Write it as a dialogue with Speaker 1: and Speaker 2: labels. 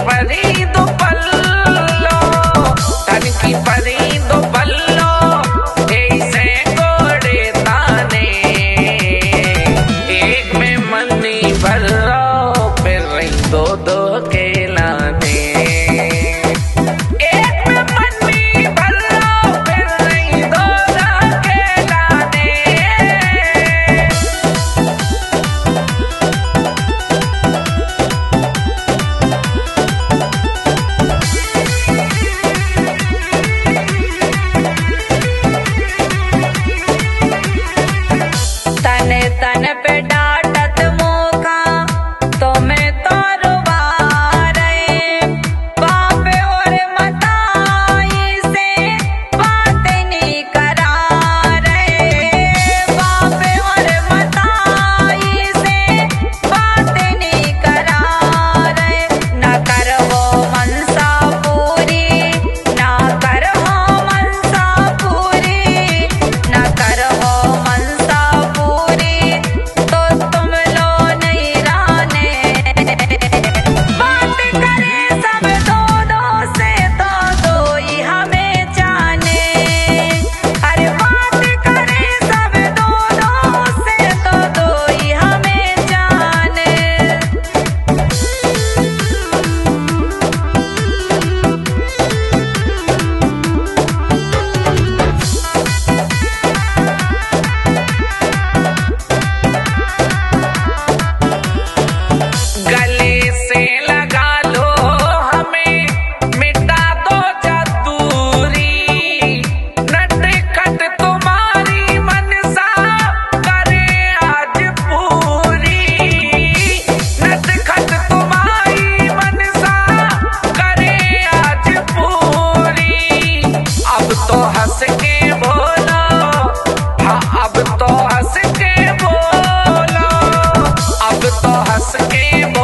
Speaker 1: परी दो पल्लो, तन की परी दो पल्लो, ऐसे घोड़े ताने, एक में मन्नी भरो फिर रही दो दो के लाने।
Speaker 2: तन पे डांटत मोका तो मैं तो रुबारे, बाप और मताई से बातें नहीं करा रहे, बाप और मताई से बातें नहीं करा रहे। ना कर वो मनसा पूरी, ना कर हो मनसा पूरी, ना कर हो मनसा पूरी तो तुम लो नहीं राने। बात करे सब दो दो से तो दो ही हमें जाने, अरे बात करे सब दो दो से तो दो ही हमें जाने।
Speaker 1: गले से लगा लो हमें, मिटा दो दूरी, नटखट तुम्हारी मनसा करे आज पूरी, नटखट तुम्हारी मनसा करे आज पूरी। अब तो हंस के बोलो, हाँ अब तो हंस के बोलो, अब तो हंस के